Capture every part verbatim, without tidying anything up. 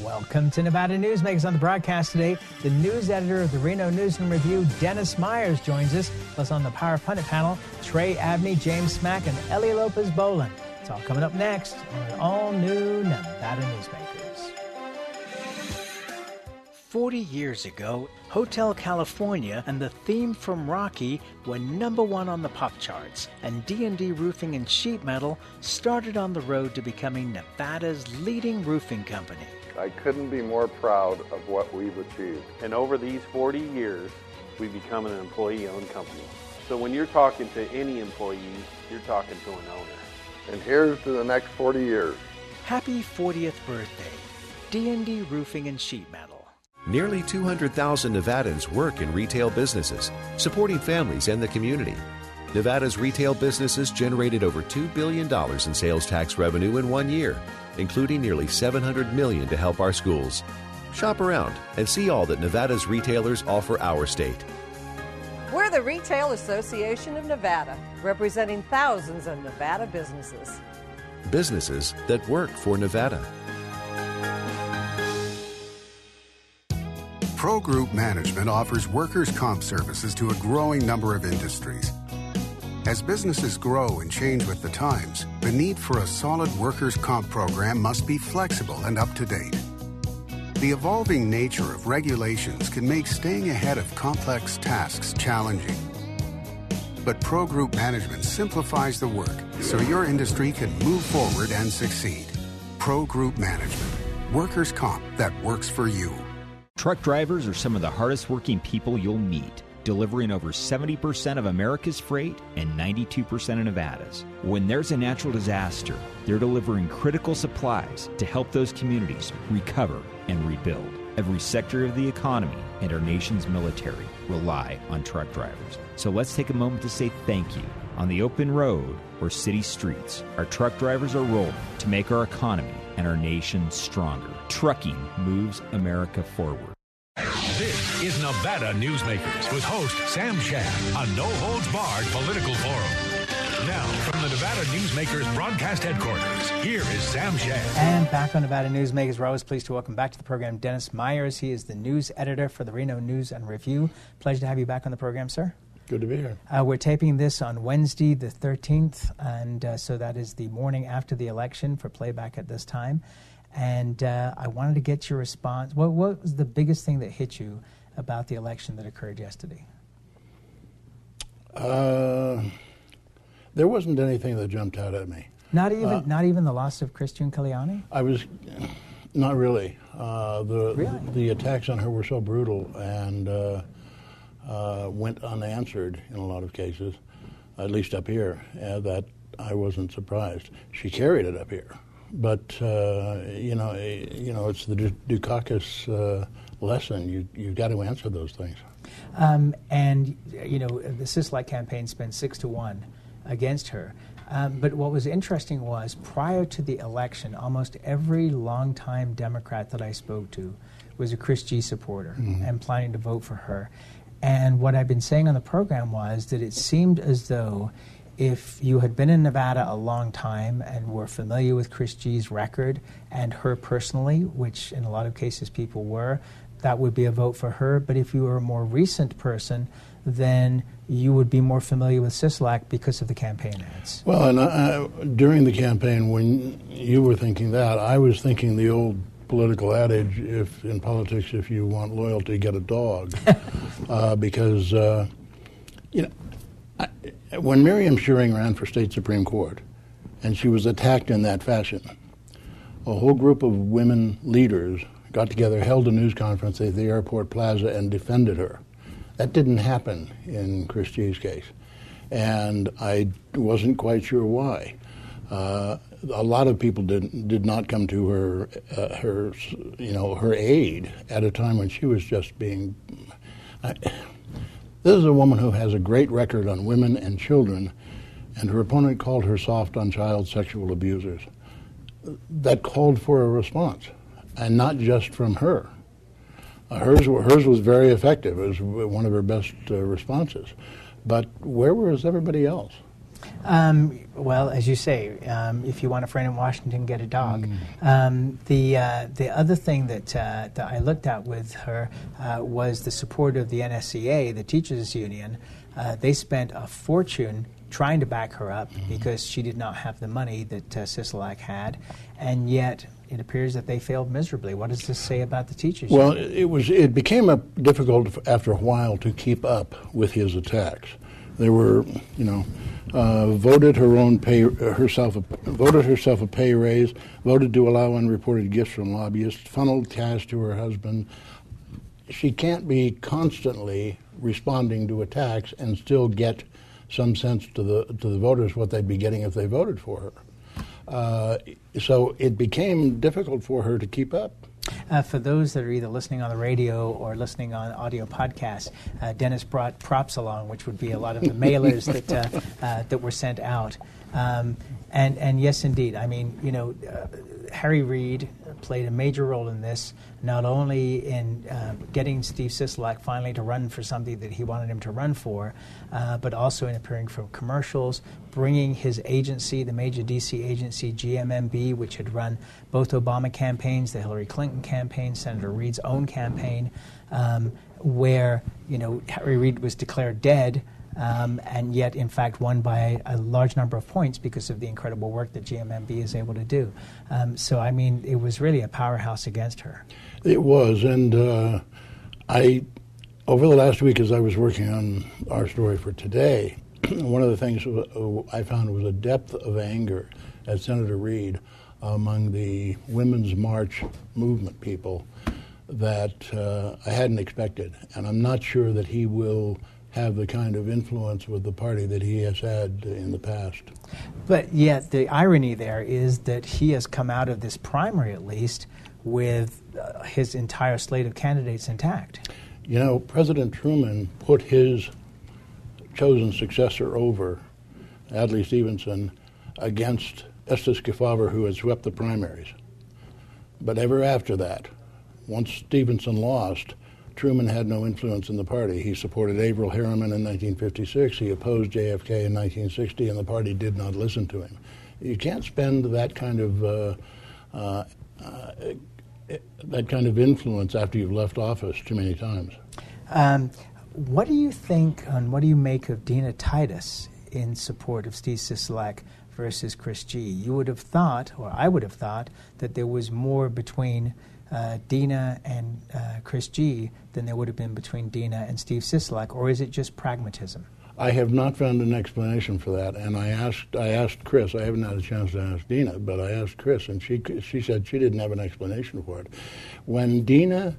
Welcome to Nevada Newsmakers. On the broadcast today, the news editor of the Reno News and Review, Dennis Myers, joins us. Plus on the Power Pundit panel, Trey Abney, James Smack, and Ellie Lopez-Boland. It's all coming up next on an all-new Nevada Newsmakers. Forty years ago, Hotel California and the theme from Rocky were number one on the pop charts, and D and D Roofing and Sheet Metal started on the road to becoming Nevada's leading roofing company. I couldn't be more proud of what we've achieved. And over these forty years, we've become an employee-owned company. So when you're talking to any employee, you're talking to an owner. And here's to the next forty years. Happy fortieth birthday, D and D Roofing and Sheet Metal. Nearly two hundred thousand Nevadans work in retail businesses, supporting families and the community. Nevada's retail businesses generated over two billion dollars in sales tax revenue in one year, including nearly seven hundred million dollars to help our schools. Shop around and see all that Nevada's retailers offer our state. We're the Retail Association of Nevada, representing thousands of Nevada businesses. Businesses that work for Nevada. Pro Group Management offers workers' comp services to a growing number of industries. As businesses grow and change with the times, the need for a solid workers' comp program must be flexible and up to date. The evolving nature of regulations can make staying ahead of complex tasks challenging. But Pro Group Management simplifies the work so your industry can move forward and succeed. Pro Group Management. Workers' comp that works for you. Truck drivers are some of the hardest working people you'll meet, delivering over seventy percent of America's freight and ninety-two percent of Nevada's. When there's a natural disaster, they're delivering critical supplies to help those communities recover and rebuild. Every sector of the economy and our nation's military rely on truck drivers. So let's take a moment to say thank you. On the open road or city streets, our truck drivers are rolling to make our economy and our nation stronger. Trucking moves America forward. This is Nevada Newsmakers with host Sam Shad, a no-holds-barred political forum. Now, from the Nevada Newsmakers broadcast headquarters, here is Sam Shad. And back on Nevada Newsmakers, we're always pleased to welcome back to the program Dennis Myers. He is the news editor for the Reno News and Review. Pleasure to have you back on the program, sir. Good to be here. Uh, we're taping this on Wednesday the thirteenth, and uh, so that is the morning after the election for playback at this time. And uh, I wanted to get your response. What, what was the biggest thing that hit you about the election that occurred yesterday? Uh, there wasn't anything that jumped out at me. Not even, uh, not even the loss of Christian Kaliani? I was, not really. Uh, the, really? the the attacks on her were so brutal and uh, uh, went unanswered in a lot of cases, at least up here, uh, that I wasn't surprised. She carried it up here. But uh, you know, you know, it's the Dukakis uh, lesson. You you've got to answer those things. Um, and you know, the Sisolak campaign spent six to one against her. Um, but what was interesting was prior to the election, almost every longtime Democrat that I spoke to was a Chris G supporter mm-hmm. and planning to vote for her. And what I've been saying on the program was that it seemed as though if you had been in Nevada a long time and were familiar with Chris G's record and her personally, which in a lot of cases people were, that would be a vote for her. But if you were a more recent person, then you would be more familiar with Sisolak because of the campaign ads. Well, and I, during the campaign, when you were thinking that, I was thinking the old political adage, if in politics, if you want loyalty, get a dog. uh, because, uh, you know, I, when Miriam Schering ran for state Supreme Court, and she was attacked in that fashion, a whole group of women leaders got together, held a news conference at the airport plaza, and defended her. That didn't happen in Chris G's case, and I wasn't quite sure why. Uh, a lot of people did did not come to her uh, her you know her aid at a time when she was just being. I, This is a woman who has a great record on women and children, and her opponent called her soft on child sexual abusers. That called for a response, and not just from her. Uh, hers, hers was very effective. It was one of her best uh, responses. But where was everybody else? Um, well, as you say, um, if you want a friend in Washington, get a dog. Mm. Um, the uh, the other thing that uh, that I looked at with her uh, was the support of the N S C A, the teachers union. Uh, they spent a fortune trying to back her up mm. because she did not have the money that uh, Sisolak had, and yet it appears that they failed miserably. What does this say about the teachers well, union? Well, it was it became a difficult after a while to keep up with his attacks. They were, you know, uh, voted her own pay uh, herself a, voted herself a pay raise, voted to allow unreported gifts from lobbyists, funneled cash to her husband. She can't be constantly responding to attacks and still get some sense to the to the voters what they'd be getting if they voted for her. Uh, so it became difficult for her to keep up. Uh, for those that are either listening on the radio or listening on audio podcasts, uh, Dennis brought props along, which would be a lot of the mailers that uh, uh, that were sent out. Um, and and yes, indeed. I mean, you know, uh, Harry Reid played a major role in this, not only in uh, getting Steve Sisolak finally to run for something that he wanted him to run for, uh, but also in appearing for commercials, bringing his agency, the major D C agency, G M M B, which had run both Obama campaigns, the Hillary Clinton campaign, Senator Reid's own campaign, um, where, you know, Harry Reid was declared dead, Um, and yet, in fact, won by a large number of points because of the incredible work that G M M B is able to do. Um, so, I mean, it was really a powerhouse against her. It was, and uh, I, over the last week as I was working on our story for today, one of the things I found was a depth of anger at Senator Reid among the Women's March movement people that uh, I hadn't expected, and I'm not sure that he will have the kind of influence with the party that he has had in the past. But yet the irony there is that he has come out of this primary, at least, with uh, his entire slate of candidates intact. You know, President Truman put his chosen successor over, Adlai Stevenson, against Estes Kefauver, who had swept the primaries. But ever after that, once Stevenson lost, Truman had no influence in the party. He supported Averell Harriman in nineteen fifty-six. He opposed J F K in nineteen sixty, and the party did not listen to him. You can't spend that kind of uh, uh, uh, that kind of influence after you've left office too many times. Um, what do you think, and what do you make of Dina Titus in support of Steve Sisolak versus Chris G? You would have thought, or I would have thought, that there was more between Uh, Dina and uh, Chris G than there would have been between Dina and Steve Sisolak, or is it just pragmatism? I have not found an explanation for that, and I asked I asked Chris. I haven't had a chance to ask Dina, but I asked Chris, and she she said she didn't have an explanation for it. When Dina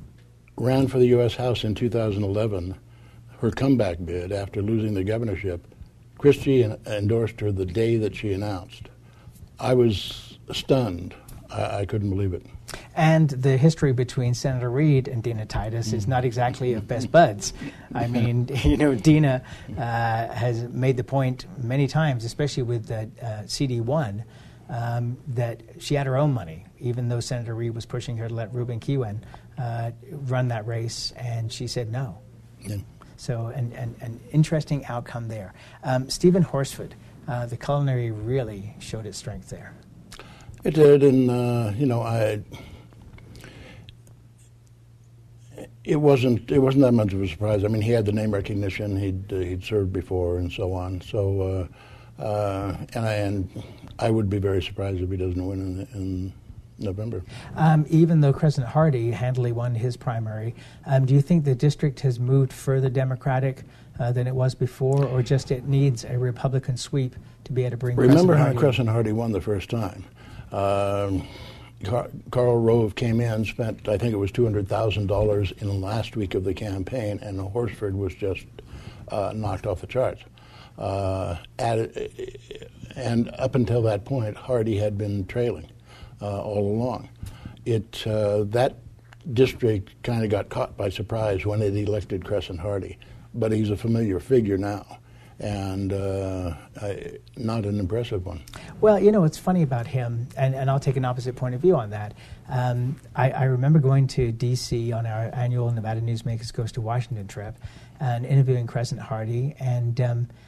ran for the U S House in two thousand eleven, her comeback bid after losing the governorship, Chris G endorsed her the day that she announced. I was stunned. I, I couldn't believe it. And the history between Senator Reid and Dina Titus is not exactly of best buds. I mean, you know, Dina uh, has made the point many times, especially with uh, uh, C D one, um, that she had her own money, even though Senator Reid was pushing her to let Ruben Kihuen uh, run that race, and she said no. Yeah. So, an, an, an interesting outcome there. Um, Stephen Horsford, uh, the culinary really showed its strength there. It did, and uh, you know, I. It wasn't. It wasn't that much of a surprise. I mean, he had the name recognition. He'd uh, he'd served before, and so on. So, uh, uh, and I and I would be very surprised if he doesn't win in, in November. Um, even though Crescent Hardy handily won his primary, um, do you think the district has moved further Democratic uh, than it was before, or just it needs a Republican sweep to be able to bring? Remember Crescent how Hardy Crescent Hardy won the first time? Um, Car- Karl Rove came in, spent, I think it was two hundred thousand dollars in the last week of the campaign, and Horsford was just uh, knocked off the charts. Uh, at, and up until that point, Hardy had been trailing uh, all along. It uh, that district kind of got caught by surprise when it elected Crescent Hardy, but he's a familiar figure now, and uh, I, not an impressive one. Well, you know, it's funny about him, and, and I'll take an opposite point of view on that. Um, I, I remember going to D C on our annual Nevada Newsmakers Goes to Washington trip and interviewing Crescent Hardy, and, um,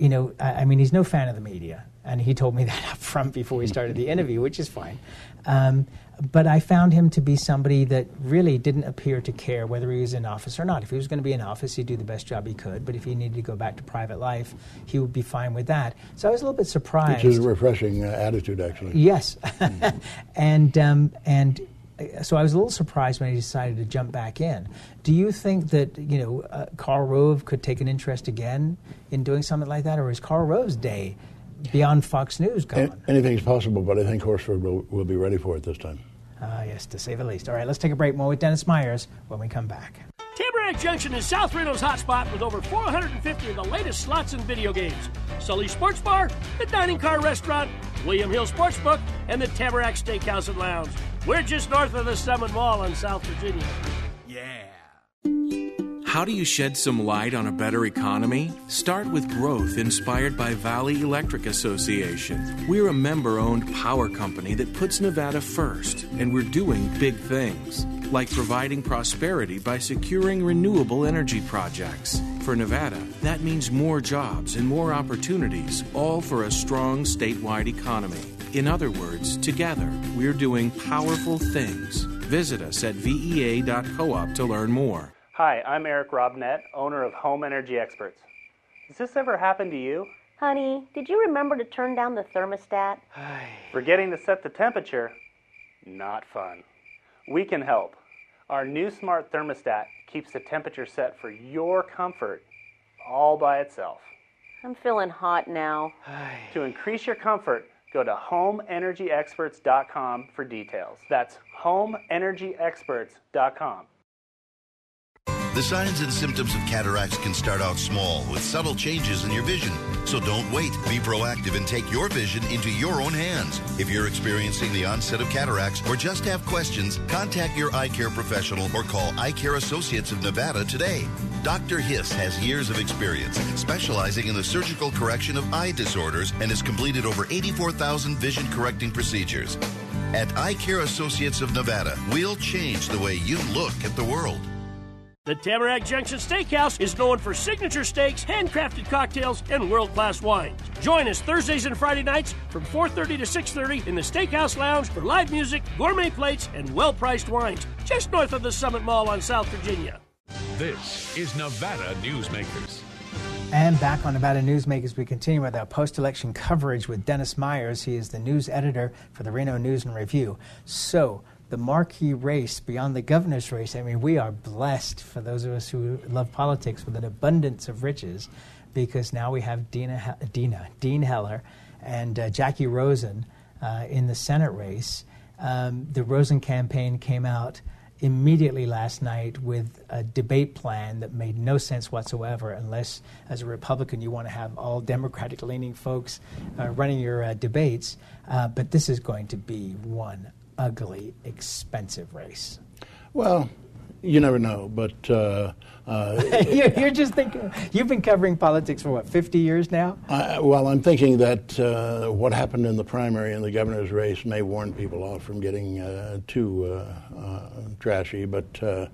you know, I, I mean, he's no fan of the media, and he told me that up front before we started the interview, which is fine. Um, but I found him to be somebody that really didn't appear to care whether he was in office or not. If he was going to be in office, he'd do the best job he could. But if he needed to go back to private life, he would be fine with that. So I was a little bit surprised. Which is a refreshing uh, attitude, actually. Yes. Mm-hmm. and um, and so I was a little surprised when he decided to jump back in. Do you think that, you know, uh, Karl Rove could take an interest again in doing something like that? Or is Karl Rove's day beyond Fox News gone? Anything's possible, but I think Horsford will, will be ready for it this time. Ah, uh, yes, to say the least. All right, let's take a break. More with Dennis Myers when we come back. Tamarack Junction is South Reno's hotspot with over four hundred fifty of the latest slots and video games. Sully Sports Bar, the Dining Car Restaurant, William Hill Sportsbook, and the Tamarack Steakhouse and Lounge. We're just north of the Summit Mall in South Virginia. Yeah. How do you shed some light on a better economy? Start with growth inspired by Valley Electric Association. We're a member-owned power company that puts Nevada first, and we're doing big things, like providing prosperity by securing renewable energy projects. For Nevada, that means more jobs and more opportunities, all for a strong statewide economy. In other words, together, we're doing powerful things. Visit us at V E A dot coop to learn more. Hi, I'm Eric Robnett, owner of Home Energy Experts. Has this ever happened to you? Honey, did you remember to turn down the thermostat? Forgetting to set the temperature? Not fun. We can help. Our new smart thermostat keeps the temperature set for your comfort all by itself. I'm feeling hot now. To increase your comfort, go to home energy experts dot com for details. That's home energy experts dot com. The signs and symptoms of cataracts can start out small with subtle changes in your vision. So don't wait. Be proactive and take your vision into your own hands. If you're experiencing the onset of cataracts or just have questions, contact your eye care professional or call Eye Care Associates of Nevada today. Doctor Hiss has years of experience specializing in the surgical correction of eye disorders and has completed over eighty-four thousand vision correcting procedures. At Eye Care Associates of Nevada, we'll change the way you look at the world. The Tamarack Junction Steakhouse is known for signature steaks, handcrafted cocktails, and world-class wines. Join us Thursdays and Friday nights from four thirty to six thirty in the Steakhouse Lounge for live music, gourmet plates, and well-priced wines, just north of the Summit Mall on South Virginia. This is Nevada Newsmakers. And back on Nevada Newsmakers, we continue with our post-election coverage with Dennis Myers. He is the news editor for the Reno News and Review. So, the marquee race beyond the governor's race, I mean, we are blessed, for those of us who love politics, with an abundance of riches, because now we have Dina, Dina Dean Heller and uh, Jackie Rosen uh, in the Senate race. Um, the Rosen campaign came out immediately last night with a debate plan that made no sense whatsoever, unless, as a Republican, you want to have all Democratic-leaning folks uh, running your uh, debates. Uh, but this is going to be one ugly, expensive race. Well, you never know, but... Uh, uh, you're, you're just thinking... You've been covering politics for, what, fifty years now? I, well, I'm thinking that uh, what happened in the primary and the governor's race may warn people off from getting uh, too uh, uh, trashy, but uh,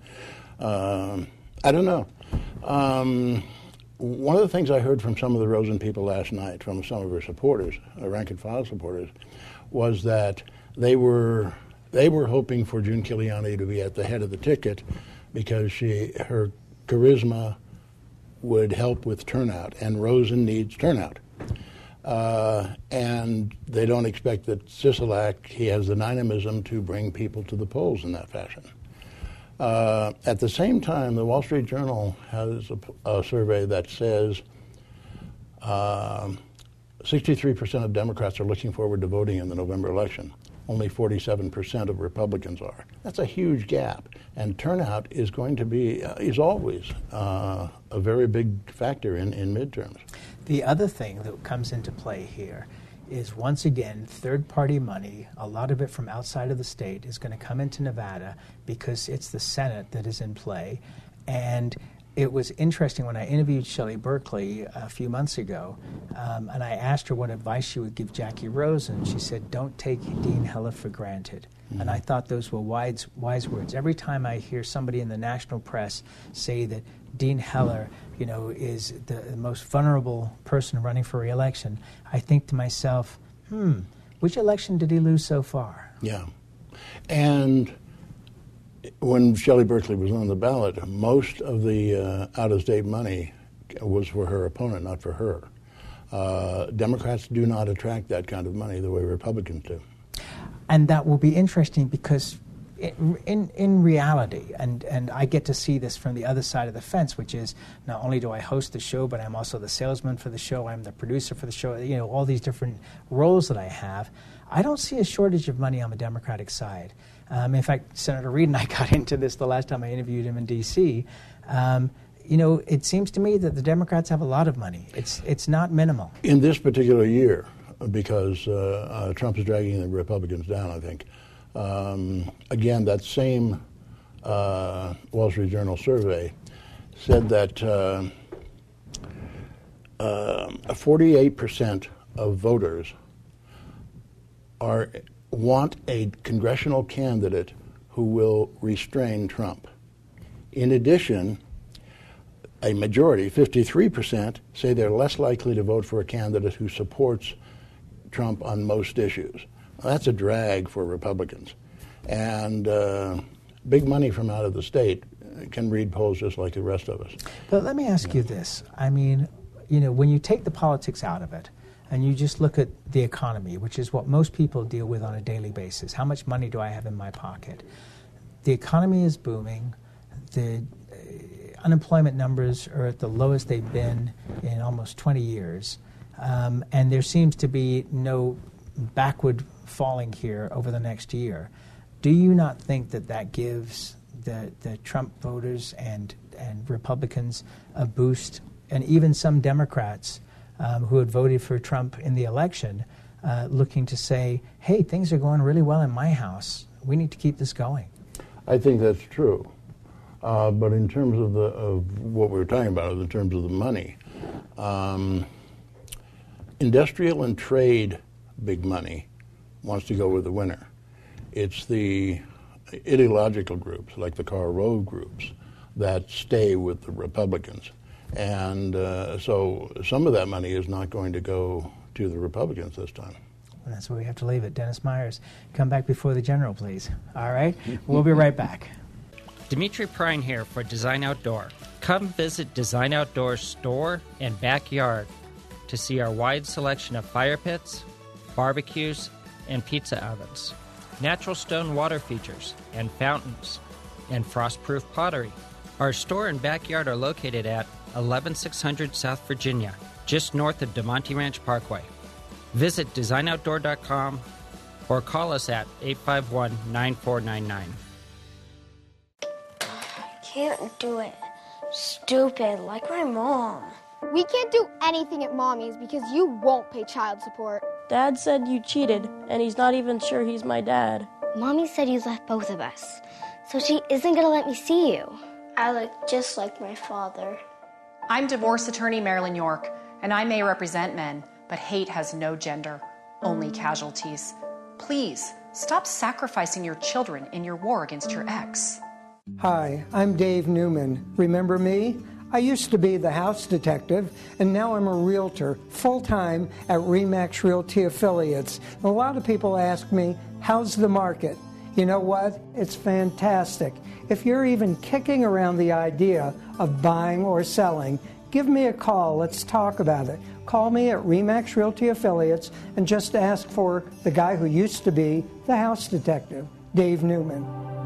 uh, I don't know. Um, one of the things I heard from some of the Rosen people last night, from some of her supporters, uh, rank-and-file supporters, was that They were they were hoping for June Kiliani to be at the head of the ticket because she her charisma would help with turnout, and Rosen needs turnout. Uh, and they don't expect that Sisolak, he has the dynamism to bring people to the polls in that fashion. Uh, at the same time, the Wall Street Journal has a, a survey that says uh, sixty-three percent of Democrats are looking forward to voting in the November election. Only forty-seven percent of Republicans are. That's a huge gap, and turnout is going to be, uh, is always uh, a very big factor in, in midterms. The other thing that comes into play here is, once again, third-party money, a lot of it from outside of the state, is going to come into Nevada because it's the Senate that is in play, and it was interesting when I interviewed Shelley Berkeley a few months ago, um, and I asked her what advice she would give Jackie Rose, and she said, don't take Dean Heller for granted. Mm-hmm. And I thought those were wise, wise words. Every time I hear somebody in the national press say that Dean Heller, you know, is the, the most vulnerable person running for re-election, I think to myself, hmm, which election did he lose so far? Yeah. And when Shelley Berkeley was on the ballot, most of the uh, out-of-state money was for her opponent, not for her. Uh, Democrats do not attract that kind of money the way Republicans do. And that will be interesting because in, in, in reality, and, and I get to see this from the other side of the fence, which is not only do I host the show, but I'm also the salesman for the show, I'm the producer for the show, you know, all these different roles that I have. I don't see a shortage of money on the Democratic side. Um, in fact, Senator Reid and I got into this the last time I interviewed him in D C Um, you know, it seems to me that the Democrats have a lot of money. It's it's not minimal. In this particular year, because uh, uh, Trump is dragging the Republicans down, I think. Um, again, that same uh, Wall Street Journal survey said that uh, uh, forty-eight percent of voters are want a congressional candidate who will restrain Trump. In addition, a majority, fifty-three percent, say they're less likely to vote for a candidate who supports Trump on most issues. Well, that's a drag for Republicans. And uh, big money from out of the state can read polls just like the rest of us. But let me ask yeah. you this. I mean, you know, when you take the politics out of it, and you just look at the economy, which is what most people deal with on a daily basis. How much money do I have in my pocket? The economy is booming. The uh, unemployment numbers are at the lowest they've been in almost twenty years. Um, and there seems to be no backward falling here over the next year. Do you not think that that gives the, the Trump voters and, and Republicans a boost, and even some Democrats Um, who had voted for Trump in the election, uh, looking to say, hey, things are going really well in my house. We need to keep this going. I think that's true. Uh, but in terms of, the, of what we were talking about, in terms of the money, um, industrial and trade big money wants to go with the winner. It's the ideological groups, like the Karl Rove groups, that stay with the Republicans. And uh, so some of that money is not going to go to the Republicans this time. Well, that's where we have to leave it. Dennis Myers, come back before the general, please. All right? We'll be right back. Dimitri Prine here for Design Outdoor. Come visit Design Outdoor's store and backyard to see our wide selection of fire pits, barbecues, and pizza ovens, natural stone water features and fountains, and frost-proof pottery. Our store and backyard are located at eleven six hundred South Virginia, just north of DeMonte Ranch Parkway. Visit design outdoor dot com or call us at eight five one, nine four nine nine. Can't do it. Stupid, like my mom. We can't do anything at Mommy's because you won't pay child support. Dad said you cheated, and he's not even sure he's my dad. Mommy said you left both of us, so she isn't going to let me see you. I look just like my father. I'm divorce attorney Marilyn York, and I may represent men, but hate has no gender, only casualties. Please, stop sacrificing your children in your war against your ex. Hi, I'm Dave Newman. Remember me? I used to be the house detective, and now I'm a realtor, full-time at RE/MAX Realty Affiliates. A lot of people ask me, how's the market? You know what? It's fantastic. If you're even kicking around the idea of buying or selling, give me a call. Let's talk about it. Call me at RE/MAX Realty Affiliates and just ask for the guy who used to be the house detective, Dave Newman.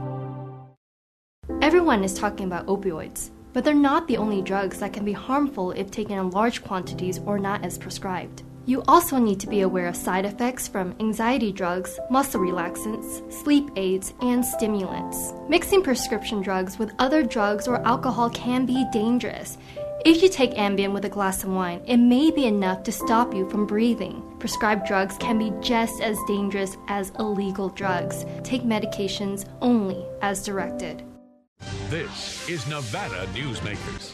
Everyone is talking about opioids, but they're not the only drugs that can be harmful if taken in large quantities or not as prescribed. You also need to be aware of side effects from anxiety drugs, muscle relaxants, sleep aids, and stimulants. Mixing prescription drugs with other drugs or alcohol can be dangerous. If you take Ambien with a glass of wine, it may be enough to stop you from breathing. Prescribed drugs can be just as dangerous as illegal drugs. Take medications only as directed. This is Nevada Newsmakers.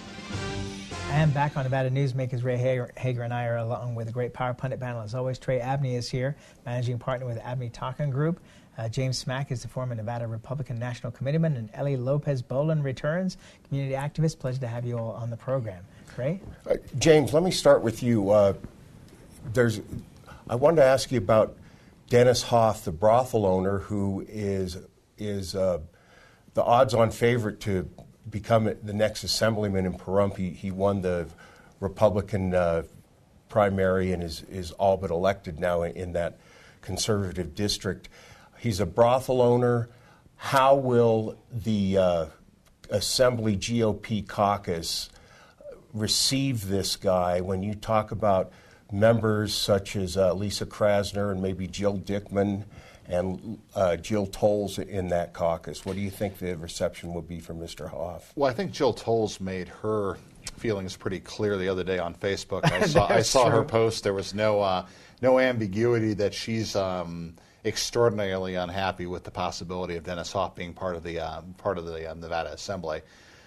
And back on Nevada Newsmakers, Ray Hager, Hager and I are along with a great Power Pundit panel. As always, Trey Abney is here, managing partner with Abney Talking Group. Uh, James Smack is the former Nevada Republican National Committeeman, and Ellie Lopez Boland returns, community activist. Pleasure to have you all on the program. Ray? Uh, James, let me start with you. Uh, there's, I wanted to ask you about Dennis Hoff, the brothel owner, who is is uh, the odds-on favorite to become the next assemblyman in Pahrump. He, he won the Republican uh, primary and is, is all but elected now in, in that conservative district. He's a brothel owner. How will the uh, Assembly G O P caucus receive this guy when you talk about members such as uh, Lisa Krasner and maybe Jill Dickman and uh, Jill Tolles in that caucus? What do you think the reception will be from Mister Hoff? Well, I think Jill Tolles made her feelings pretty clear the other day on Facebook. I saw, I saw her post. There was no uh, no ambiguity that she's um, extraordinarily unhappy with the possibility of Dennis Hoff being part of the uh, part of the uh, Nevada Assembly.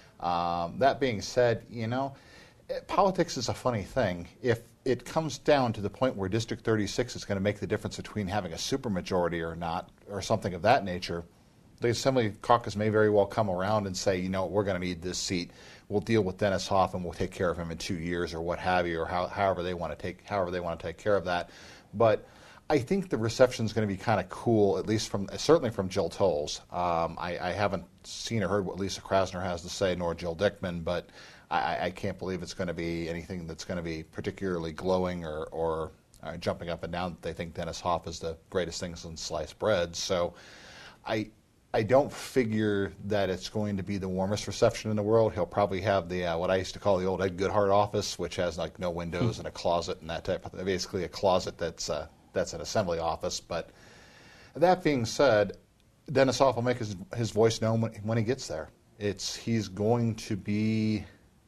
Um, that being said, you know, politics is a funny thing. If it comes down to the point where District thirty-six is going to make the difference between having a supermajority or not, or something of that nature, the Assembly caucus may very well come around and say, you know, we're going to need this seat. We'll deal with Dennis Hoff and we'll take care of him in two years or what have you, or how, however they want to take however they want to take care of that. But I think the reception is going to be kind of cool, at least from certainly from Jill Tolles. Um, I, I haven't seen or heard what Lisa Krasner has to say, nor Jill Dickman, but I, I can't believe it's going to be anything that's going to be particularly glowing or, or uh, jumping up and down that they think Dennis Hoff is the greatest thing since sliced bread. So I I don't figure that it's going to be the warmest reception in the world. He'll probably have the uh, what I used to call the old Ed Goodhart office, which has like no windows and a closet and that type of thing. Basically a closet that's uh, that's an assembly office. But that being said, Dennis Hoff will make his his voice known when, when he gets there. It's he's going to be.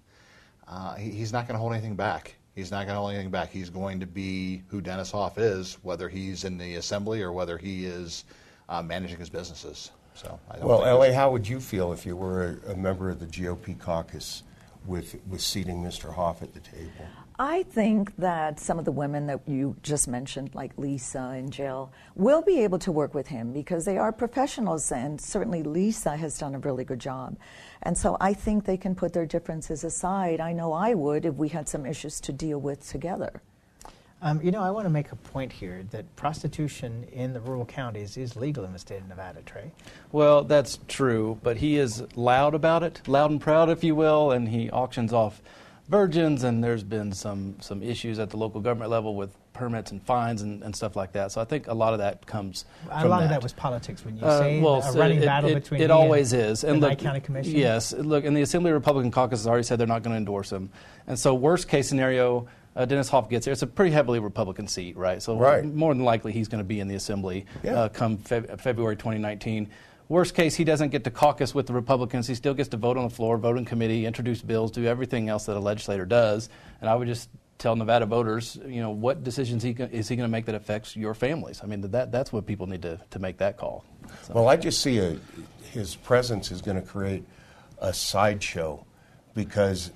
Uh, he, he's not going to hold anything back. He's not going to hold anything back. He's going to be who Dennis Hoff is, whether he's in the assembly or whether he is uh, managing his businesses. So, I don't well, L A, how would you feel if you were a, a member of the G O P caucus with with seating Mister Hoff at the table? I think that some of the women that you just mentioned, like Lisa and Jill, will be able to work with him because they are professionals, and certainly Lisa has done a really good job. And so I think they can put their differences aside. I know I would if we had some issues to deal with together. Um, you know, I want to make a point here that prostitution in the rural counties is legal in the state of Nevada, Trey. Well, that's true, but he is loud about it, loud and proud, if you will, and he auctions off virgins, and there's been some, some issues at the local government level with permits and fines and, and stuff like that. So I think a lot of that comes a from lot that. of that was politics when you uh, say well, a running it, battle it, between it he always and is. the And Nye look, County Commission. Yes, look, and the Assembly Republican caucus has already said they're not going to endorse him. And so worst case scenario, uh, Dennis Hoff gets there. It's a pretty heavily Republican seat, right? So right. more than likely he's going to be in the Assembly yeah. uh, come Fe- February twenty nineteen. Worst case, he doesn't get to caucus with the Republicans. He still gets to vote on the floor, vote in committee, introduce bills, do everything else that a legislator does. And I would just tell Nevada voters, you know, what decisions he go- is he going to make that affects your families? I mean, that that's what people need to, to make that call. So. Well, I just see a, his presence is going to create a sideshow because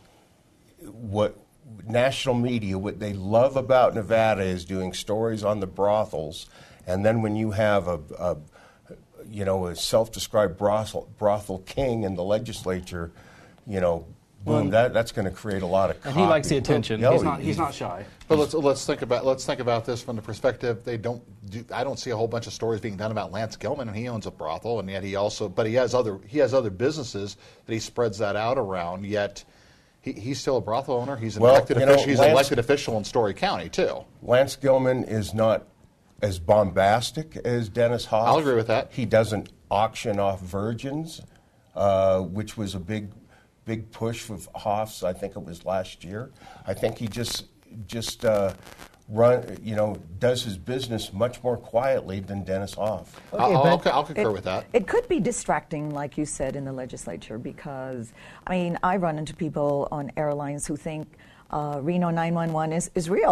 what national media, what they love about Nevada is doing stories on the brothels, and then when you have a, a you know, a self-described brothel, brothel king in the legislature, you know, boom, well, that, that's going to create a lot of and copy. He likes the attention. Oh, he's, not, he's not shy. But let's let's think about let's think about this from the perspective they don't do. I don't see a whole bunch of stories being done about Lance Gilman, and he owns a brothel, and yet he also, but he has other he has other businesses that he spreads that out around. Yet he, he's still a brothel owner. He's an well, elected you official. know, he's Lance, an elected official in Story County too. Lance Gilman is not as bombastic as Dennis Hoff. I'll agree with that. He doesn't auction off virgins, uh, which was a big, big push with Hoff's. I think it was last year. I think he just, just uh, run, you know, does his business much more quietly than Dennis Hoff. Okay, I'll, I'll, I'll concur it, with that. It could be distracting, like you said, in the legislature because, I mean, I run into people on airlines who think, uh, Reno nine one one is, is real.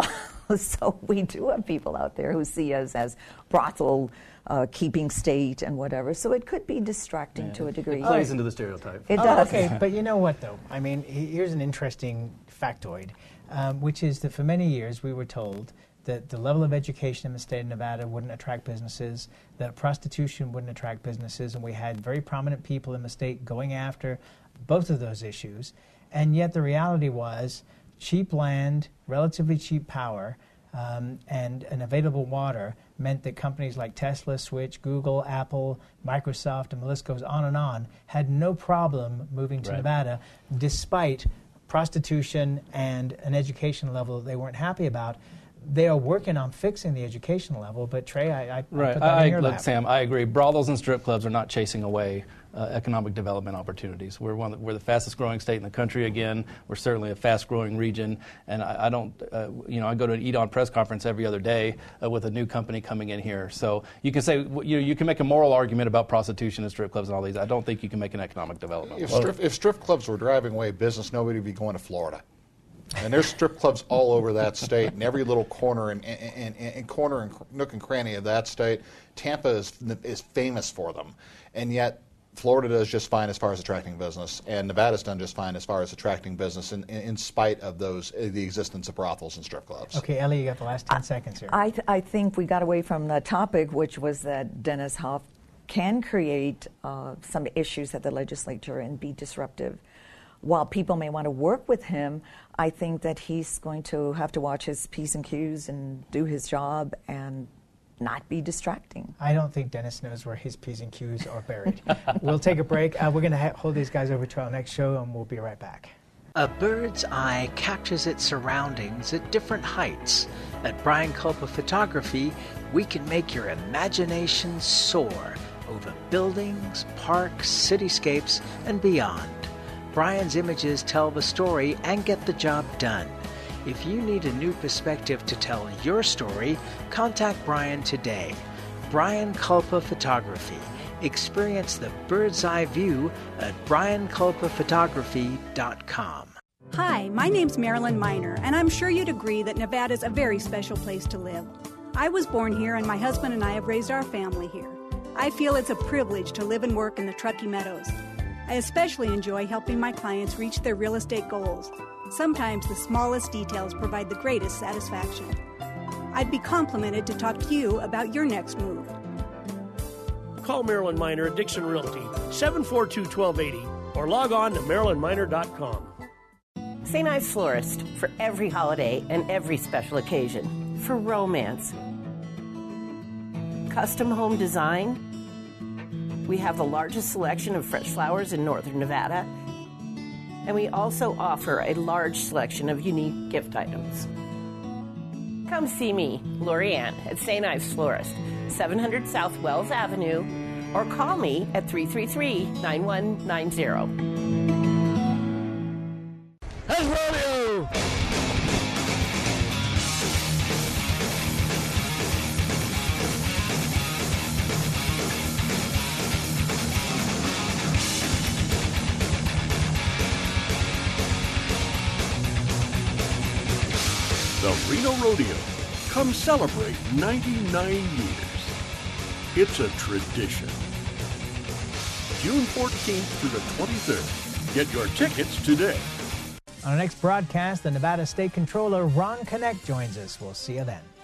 So we do have people out there who see us as brothel uh, keeping state and whatever. So it could be distracting yeah. to a degree. It plays into the stereotype. It oh, does. Okay, but you know what, though? I mean, here's an interesting factoid, um, which is that for many years we were told that the level of education in the state of Nevada wouldn't attract businesses, that prostitution wouldn't attract businesses, and we had very prominent people in the state going after both of those issues. And yet the reality was cheap land, relatively cheap power, um, and an available water meant that companies like Tesla, Switch, Google, Apple, Microsoft, and the list goes on and on, had no problem moving to right. Nevada despite prostitution and an education level that they weren't happy about. They are working on fixing the education level, but Trey, I, I, right. I put that I, in your look, lap. Sam, I agree. Brothels and strip clubs are not chasing away uh, economic development opportunities. We're one. Of the, we're the fastest growing state in the country. Again, we're certainly a fast growing region, and I, I don't. Uh, you know, I go to an Eat On press conference every other day uh, with a new company coming in here. So you can say you you can make a moral argument about prostitution and strip clubs and all these. I don't think you can make an economic development. If, strip, if strip clubs were driving away business, nobody would be going to Florida. And there's strip clubs all over that state, in every little corner and, and, and, and corner and nook and cranny of that state. Tampa is is famous for them, and yet Florida does just fine as far as attracting business, and Nevada's done just fine as far as attracting business, in, in, in spite of those uh, the existence of brothels and strip clubs. Okay, Ellie, you got the last ten I, seconds here. I th- I think we got away from the topic, which was that Dennis Hof can create uh, some issues at the legislature and be disruptive. While people may want to work with him, I think that he's going to have to watch his P's and Q's and do his job and not be distracting. I don't think Dennis knows where his P's and Q's are buried. We'll take a break. Uh, we're going to ha- hold these guys over to our next show, and we'll be right back. A bird's eye captures its surroundings at different heights. At Brian Culpa Photography, we can make your imagination soar over buildings, parks, cityscapes, and beyond. Brian's images tell the story and get the job done. If you need a new perspective to tell your story, contact Brian today. Brian Culpa Photography. Experience the bird's eye view at brian culpa photography dot com. Hi, my name's Marilyn Miner, and I'm sure you'd agree that Nevada's a very special place to live. I was born here, and my husband and I have raised our family here. I feel it's a privilege to live and work in the Truckee Meadows. I especially enjoy helping my clients reach their real estate goals. Sometimes the smallest details provide the greatest satisfaction. I'd be complimented to talk to you about your next move. Call Marilyn Miner at Dixon Realty, seven four two, one two eight zero, or log on to marilyn miner dot com. Saint Ives Florist, for every holiday and every special occasion. For romance. Custom home design. We have the largest selection of fresh flowers in northern Nevada, and we also offer a large selection of unique gift items. Come see me, Lori Ann, at Saint Ives Florist, seven hundred South Wells Avenue, or call me at three three three, nine one nine zero. That's rodeo! The Reno Rodeo. Come celebrate ninety-nine years. It's a tradition. June fourteenth through the twenty-third. Get your tickets today. On our next broadcast, the Nevada State Controller, Ron Knecht, joins us. We'll see you then.